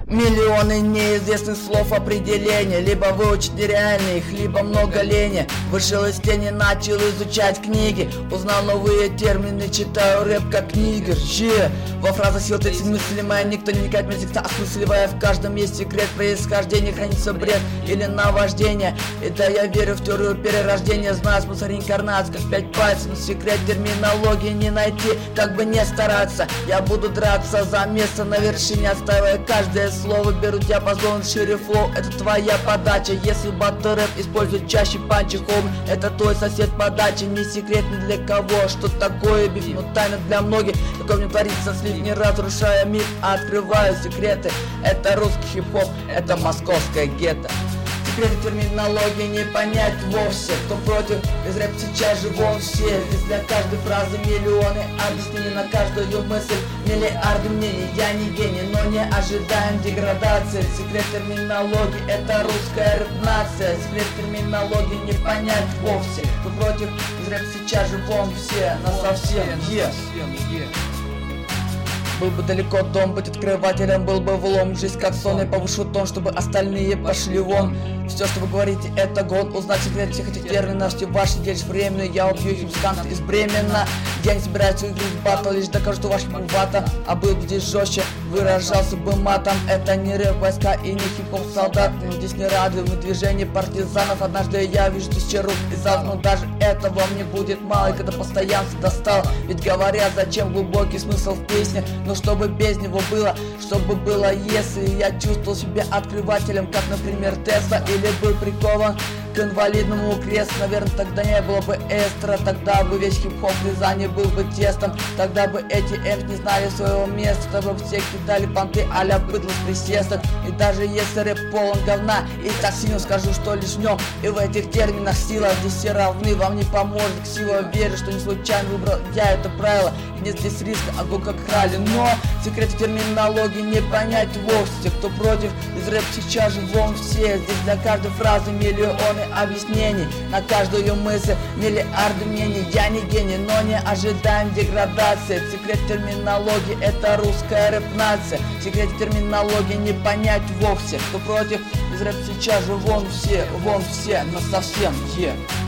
Миллионы неизвестных слов определения, либо выучить нереально их, либо много лени. Вышел из тени, начал изучать книги, узнал новые термины, читаю рэп как нигер. Во фразах сил треть мыслимая, никто не вникает в язык, осмысливая. В каждом есть секрет происхождения, хранится бред или наваждение. И да, я верю в теорию перерождения, знаю смысл реинкарнации, как 5 пальцев. Но секрет терминологии не найти, как бы не стараться. Я буду драться за место на вершине, отстаивая каждое слово. Беру диапазон шире флоу, это твоя подача. Если батл рэп использует чаще панчи, хоум, это твой сосед по даче. Не секрет ни для кого, что такое биф, но тайна для многих. Такое мне творится слив, не разрушая мир, а открываю секреты. Это русский хип-хоп, это московская гетто. Секреты терминологии не понять вовсе. Кто против, из рэп сейчас же вон все. Здесь для каждой фразы миллионы объяснений, на каждую мысль миллиарды мнений. Я не гений, но не ожидаем деградации. Секрет терминологии — это русская рэп-нация. Секрет терминологии не понять вовсе. Кто против, из рэп сейчас же вон все. Насовсем, Был бы далеко дом, быть открывателем, был бы влом. Жизнь как сон, я повышу тон, чтобы остальные пошли вон. Все, что вы говорите, это гон. Узнать секрет всех этих терминов, все ваши лишь временные. Я убью их музыканты из Бремена. Я не собираюсь играть в батл, лишь докажу, что ваш вата. А был бы здесь жестче, выражался бы матом. Это не рэп войска и не хип-хоп солдат. Но здесь не радуем движение партизанов. Однажды я вижу тысячи рук и зал, но даже этого мне будет мало. И когда постоянство достал, ведь говорят, зачем глубокий смысл в песне. Но чтобы без него было, чтобы было, если я чувствовал себя открывателем, как, например, Тесла, или был прикован к инвалидному креслу. Наверное, тогда не было бы эстера, тогда бы весь хип-хоп в Рязани был бы тестом. Тогда бы эти эмс не знали своего места, тогда бы все кидали понты а-ля быдло с присесток. И даже если рэп полон говна, и так сильно скажу, что лишь в нем и в этих терминах сила. Здесь все равны, вам не поможет сила. Верю, что не случайно выбрал я это правило. Нет здесь риска, огонь как ралли. Но секреты терминологии не понять вовсе. Кто против, из рэп сейчас же вон все. Здесь для каждой фразы миллионы объяснений, на каждую мысль миллиарды мнений. Я не гений, но не ожидаем деградации. Секрет терминологии — это русская рэп-нация. Секрет терминологии не понять вовсе. Кто против, из рэп сейчас же вон все, насовсем,